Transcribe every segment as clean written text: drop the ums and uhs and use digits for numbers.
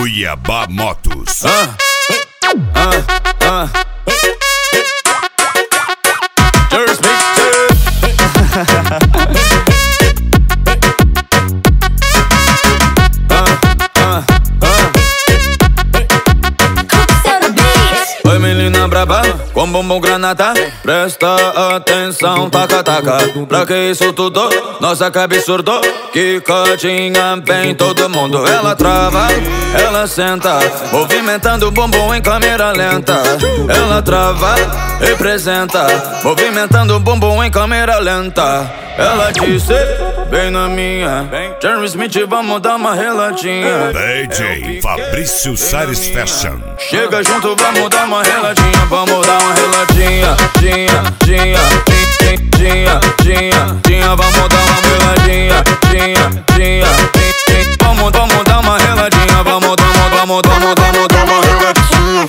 Cuiabá Motos. Oi menina braba, com bumbum granata, presta atenção, taca taca. Pra que isso tudo? Nossa que absurdo, que cotinha bem todo mundo. Ela trava, ela senta, movimentando o bumbum em câmera lenta. Ela trava, representa, movimentando o bumbum em câmera lenta. Ela disse, vem na minha, Jeremy Smith, vamos dar uma reladinha. DJ Fabrício Salles Fashion. Chega junto, vamos dar uma reladinha, vamos dar uma reladinha, vamos dar uma reladinha, vamos dar uma reladinha, vamos dar uma reladinha.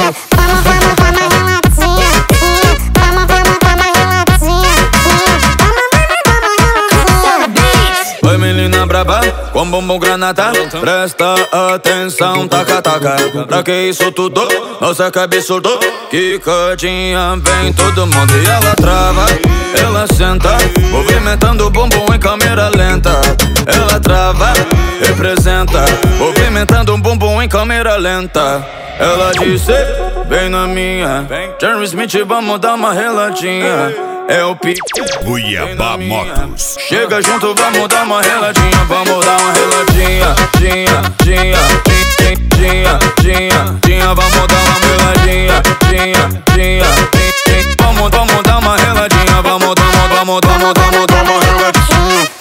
Oi menina braba, com bumbum granata, presta atenção, taca taca. Pra que isso tudo? Nossa que absurdo, que cotinha vem todo mundo. E ela trava, ela senta, movimentando o bumbum em câmera lenta. Ela trava, representa, movimentando o bumbum em câmera lenta. Ela disse, vem na minha, Jeremy Smith, vamos dar uma reladinha. É o pique Cuiabá Motos. Chega junto, vamos dar uma reladinha, vamos dar uma reladinha, vamos dar uma reladinha, vamos dar uma reladinha, vamos dar uma reladinha.